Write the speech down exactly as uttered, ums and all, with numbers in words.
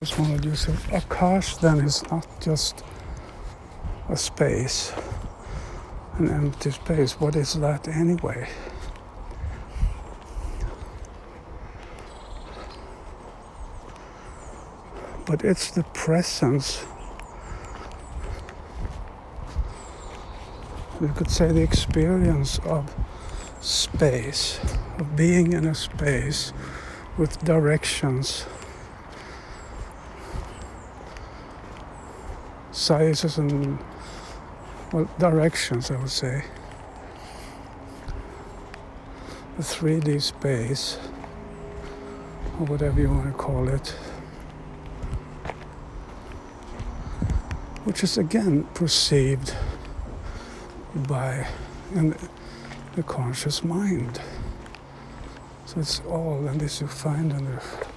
just want to use it. Akash then is not just a space, an empty space. What is that anyway? But it's the presence, you could say the experience of space, of being in a space with directions, sizes and, well, directions, I would say. The three D space, or whatever you want to call it, which is again perceived by in the conscious mind. So it's all, and this you find in the